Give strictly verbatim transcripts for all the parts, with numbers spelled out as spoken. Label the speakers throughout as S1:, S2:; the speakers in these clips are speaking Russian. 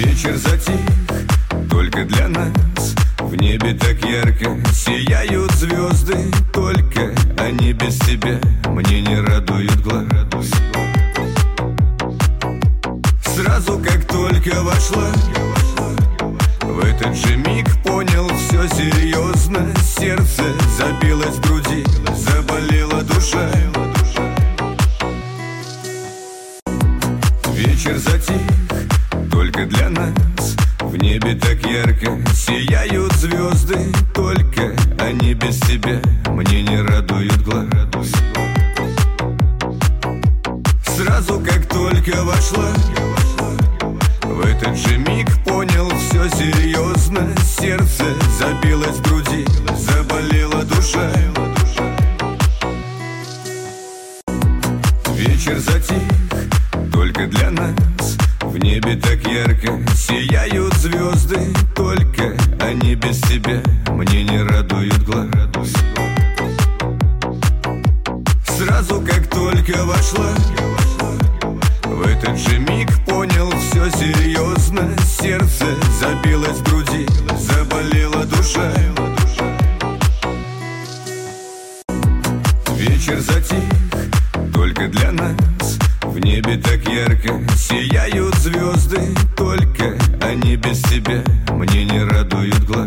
S1: Вечер затих только для нас. В небе так ярко сияют звезды. Только они без тебя мне не радуют глаз. Сразу как только вошла, в этот же миг понял все серьезно. Сердце забилось в груди, заболела душа. Вечер затих только для нас. В небе так ярко сияют звезды. Только они без тебя мне не радуют глаз. Сразу как только вошла, в этот же миг понял все серьезно. Сердце забилось в груди, заболела душа. Вечер затих только для нас. В небе так ярко сияют звезды. Только они без тебя мне не радуют глаз. Сразу как только вошла, в этот же миг понял все серьезно. Сердце забилось в груди, заболела душа. Вечер затих только для нас. В небе так ярко сияют звезды. Только они без тебя мне не радуют глаз.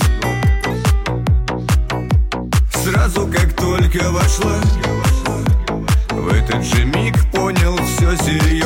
S1: Сразу как только вошла, в этот же миг понял все серьезно.